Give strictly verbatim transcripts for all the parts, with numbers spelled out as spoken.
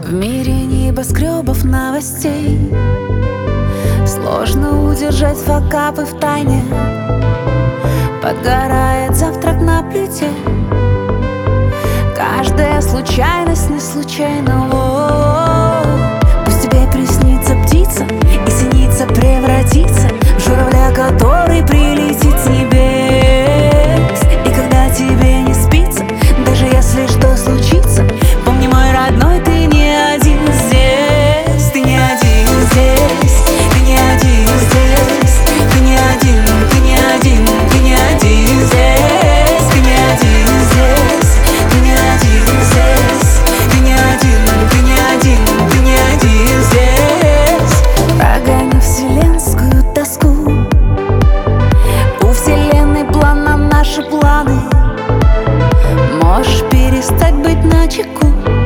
В мире небоскребов новостей сложно удержать факапы в тайне. Подгорает завтрак на плите. Каждая случайность не случайна. О-о-о. Пусть тебе приснится птица и синица превратится в журавля, который прилетит с небес. И когда тебе не спится, даже если что случится, помни, мой родной, ты не один здесь. Ты не один здесь, ты не один здесь, ты не один, ты не один, ты не один здесь, ты не один здесь, ты не один здесь, ты не один, ты не один, ты не один здесь. Прогони вселенскую тоску. У вселенной план на наши планы. Можешь перестать быть начеку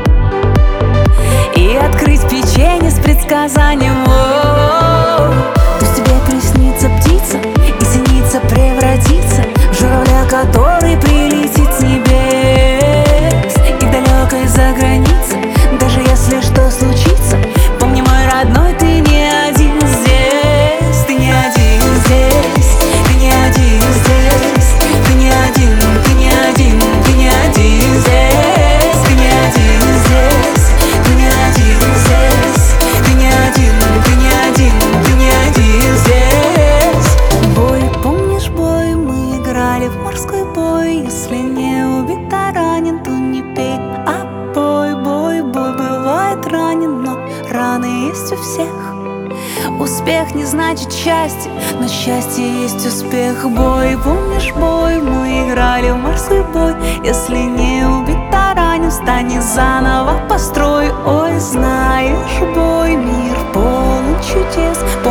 и открыть печенье с предсказанием. О-о-о. Пусть тебе приснится птица и синица превратится в журавля, который прилетит с небес. И далекой за границей, даже если что случится, помни, мой родной, ты не один здесь. Ты не один здесь, ты не один здесь, ты не один, ты не один, ты не один здесь, ты не один здесь, ты не один здесь, ты не один, ты не один, ты не один здесь. Бой, помнишь бой? Мы играли в морской бой. Если не убит, а ранен, то не пей, а бой, бой, бой. Бывает ранен, но раны есть у всех. Успех не значит счастье, но счастье есть успех. Бой, помнишь бой? Мы играли в морской бой. Если не убит, а ранен, встань и заново построй. Ой, знаешь, бой, мир полон чудес.